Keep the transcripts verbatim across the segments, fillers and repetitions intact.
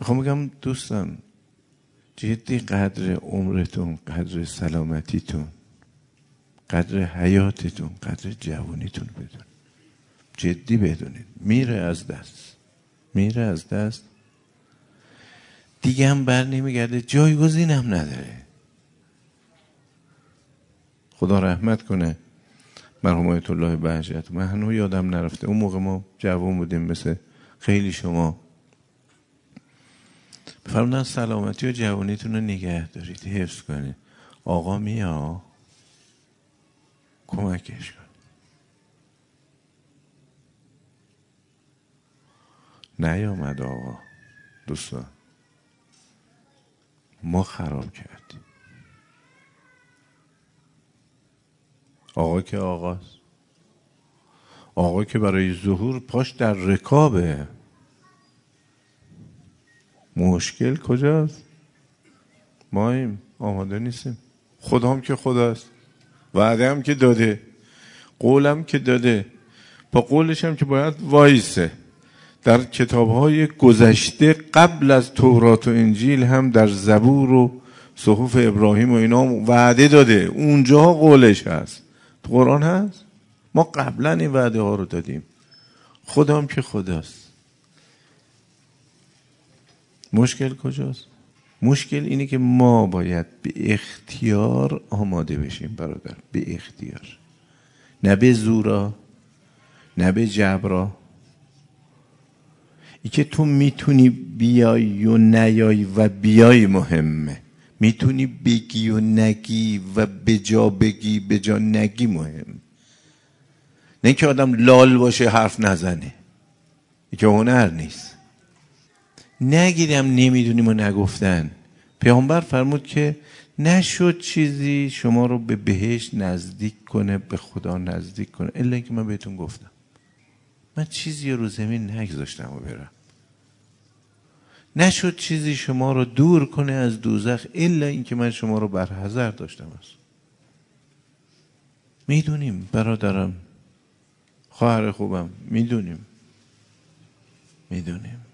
میخوام بگم دوستان جدی قدر عمرتون، قدر سلامتیتون، قدر حیاتتون، قدر جوانیتون بدون، جدی بدونید میره از دست، میره از دست دیگه هم بر نمیگرده، جایگزینم نداره. خدا رحمت کنه مرحوم آیت الله بهجت. من هنوز یادم نرفته اون موقع ما جوان بودیم مثل خیلی شما، فرمودن سلامتی و جوانیتون رو نگه دارید، حفظ کنید. آقا میا کمکش کن. نیامد آقا. دوستان ما خراب کردیم. آقا که آقاست، آقا که برای ظهور پاش در رکابه. مشکل کجاست؟ ماییم آماده نیستیم. خدام که خداست، وعده هم که داده، قولم که داده، با قولش هم که باید وایسه. در کتاب‌های گذشته قبل از تورات و انجیل هم در زبور و صحف ابراهیم و اینا وعده داده، اونجا قولش هست. تو قرآن هست. ما قبلا این وعده ها رو دادیم. خدام که خداست. مشکل کجاست؟ مشکل اینه که ما باید به اختیار آماده بشیم برادر، به اختیار، نه به زورا، نه به جبرا. ای که تو میتونی بیای و نیای و بیای مهمه، میتونی بگی و نگی و به جا بگی به جا نگی مهم. نه که آدم لال باشه حرف نزنه، ای که هنر نیست. نگیرم نمیدونیم و نگفتن. پیامبر فرمود که نشد چیزی شما رو به بهشت نزدیک کنه، به خدا نزدیک کنه، الا اینکه من بهتون گفتم. من چیزی رو زمین نگذاشتم و برم. نشد چیزی شما رو دور کنه از دوزخ الا اینکه من شما رو برحذر داشتم. است میدونیم برادرم، خواهر خوبم، میدونیم میدونیم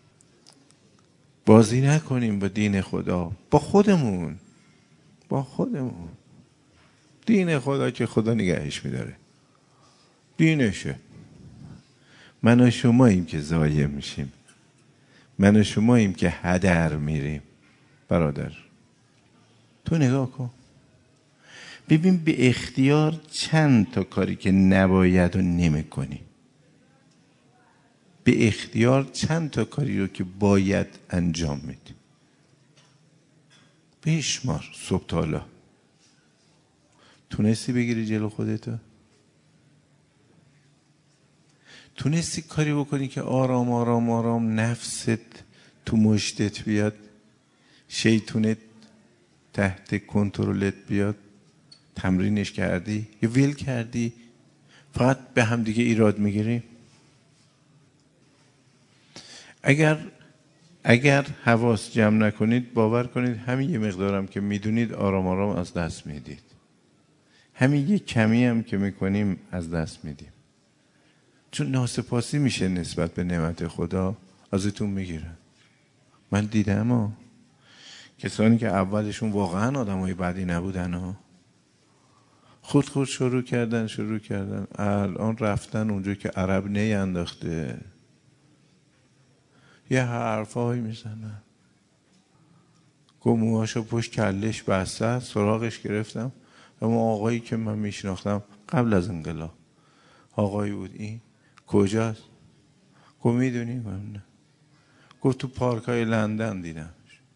بازی نکنیم با دین خدا، با خودمون، با خودمون. دین خدا که خدا نگهش میداره، دینشه. من و شماییم که ضایع میشیم، من و شماییم که هدر میریم. برادر تو نگاه کن ببین به اختیار چند تا کاری که نباید و نمی کنی، به اختیار چند تا کاری رو که باید انجام میدی. بشمار صبح تا حالا تونستی بگیری جلو خودتو؟ تونستی کاری بکنی که آرام آرام آرام نفست تو مشتت بیاد، شیطونت تحت کنترلت بیاد؟ تمرینش کردی یا ویل کردی؟ فقط به هم دیگه ایراد میگیریم. اگر اگر حواس جمع نکنید باور کنید همین یه مقدارم که میدونید آرام آرام از دست میدید. همین یه کمی هم که میکنیم از دست میدیم، چون ناسپاسی میشه نسبت به نعمت خدا، ازتون میگیرن. من دیدم ها کسانی که اولشون واقعا آدمای بدی نبودن ها، خود خود شروع کردن شروع کردن الان رفتن اونجا که عرب نی انداخته یه حرفایی میزنن. گموهاشو پشت کلش بسته، سراغش گرفتم. اما آقایی که من میشناختم قبل از انقلاب آقایی بود. این کجاست؟ گفت میدونی؟ نه. گفت تو پارک های لندن دیدمش.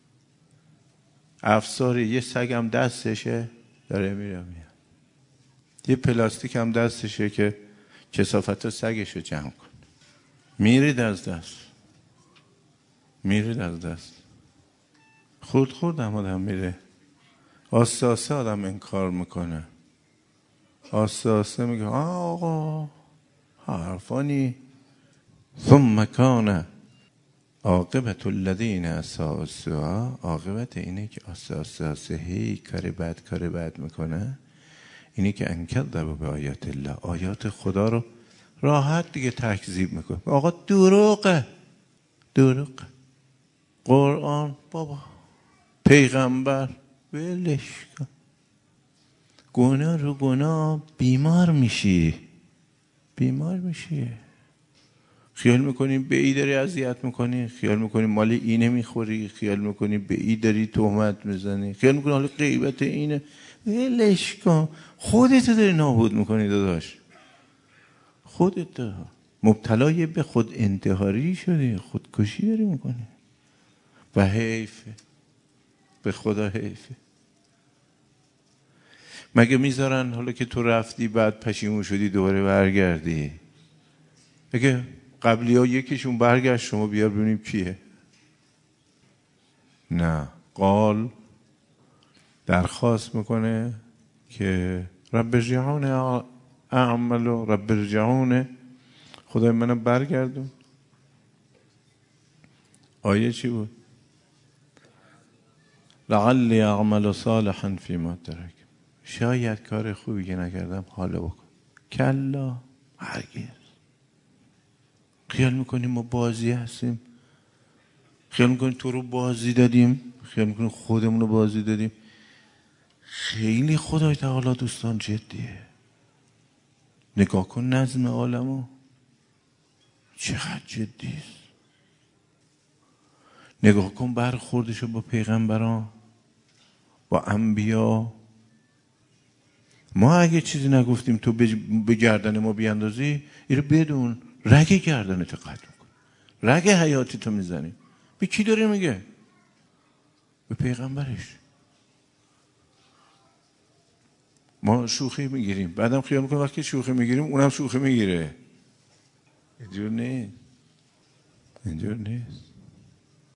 افساری یه سگم دستشه داره میره میاد، یه پلاستیک هم دستشه که کثافت سگشو جمع کن. میرید از دست، میرید از دست. خود خود هم آدم میره، آسته آسته آدم انکار میکنه، آسته آسته میگه آقا حرفانی. ثم کان عاقبت الذین اساءوا السوء، عاقبت اینه که آسته آسته آسته هی کار بد کار بد میکنه، اینه که انکذب به آیات الله، آیات خدا رو راحت دیگه تکذیب میکنه. آقا دروغه، دروغه. قرآن بابا، پیغمبر ولش کن. گناه رو گناه بیمار میشی، بیمار میشی. خیال میکنی به ای داری اذیت میکنی، خیال میکنی مال اینه میخوری، خیال میکنی به ای داری تهمت میزنی، خیال میکنی حالا غیبت اینه. ولش کن، خودت داری نابود میکنی داداش، خودت مبتلای به خود انتحاری شدی، خودکشی داری میکنی و حیفه، به خدا حیفه. مگه میذارن حالا که تو رفتی بعد پشیمون شدی دوباره برگردی؟ مگه قبلی ها یکیشون برگشت شما بیار ببینیم کیه؟ نه، قال درخواست میکنه که رب ارجعون اعمل و رب ارجعون، خدای منو برگردون. آیه چی بود؟ لعلی اعمل صالحا فیما ترک، شاید کار خوبی که نکردم حالا بکن. کلا، هرگز. خیال میکنیم ما بازی هستیم، خیال میکنیم تو رو بازی دادیم، خیال میکنیم خودمون رو بازی دادیم. خیلی خدای تعالی دوستان جدیه. نگاه کن نظم عالمو چقدر جدیست. نگاه کن برخوردشو با پیغمبران، با انبیا. ما اگه چیزی نگفتیم تو به گردن ما بیاندازی، اینو بدون رگ گردنت قطع میکن، رگ حیاتی تو میزنی. به کی داره میگه؟ به پیغمبرش. ما شوخی میگیریم، بعدم خیال میکنیم وقتی شوخی میگیریم اونم شوخی میگیره. اینجور نیست، اینجور نیست.